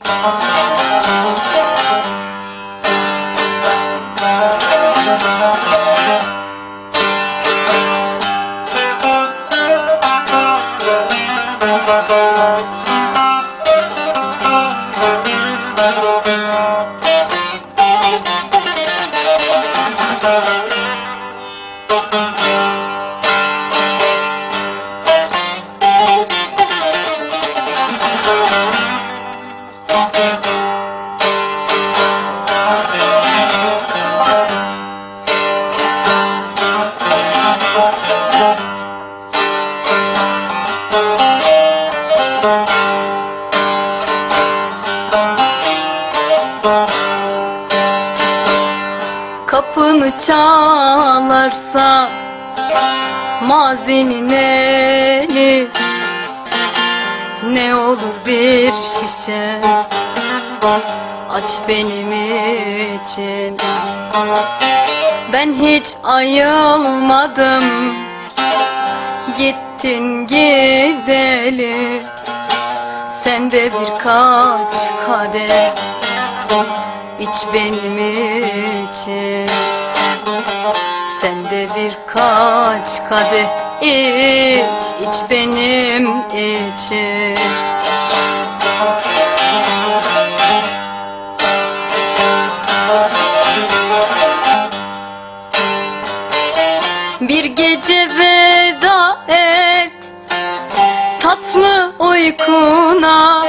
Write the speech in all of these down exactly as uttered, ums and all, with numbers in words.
Kapını çalarsa mazinin eli, ne olur bir şişe aç benim için. Ben hiç ayılmadım gittin gideli, sen de birkaç kadeh İç benim için, sen de birkaç kadeh iç, iç benim için. Bir gece veda et tatlı uykuna,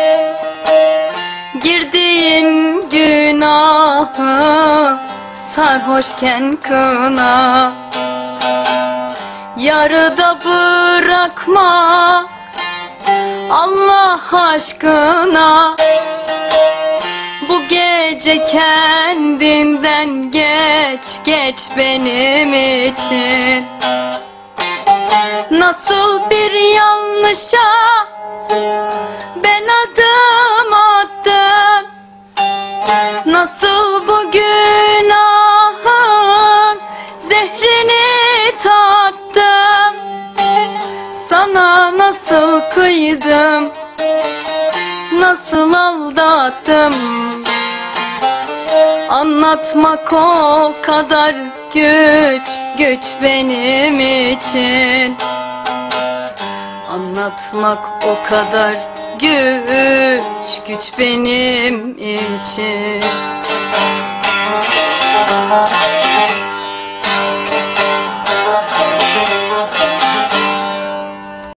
girdiğin günahı sarhoşken kına. Yarıda bırakma Allah aşkına, bu gece kendinden geç, geç benim için. Nasıl bir yanlışa ben adım attım, nasıl bu günahın zehrini tattım, sana nasıl kıydım, nasıl aldattım. Anlatmak o kadar güç, güç benim için. Anlatmak o kadar güç, güç benim için.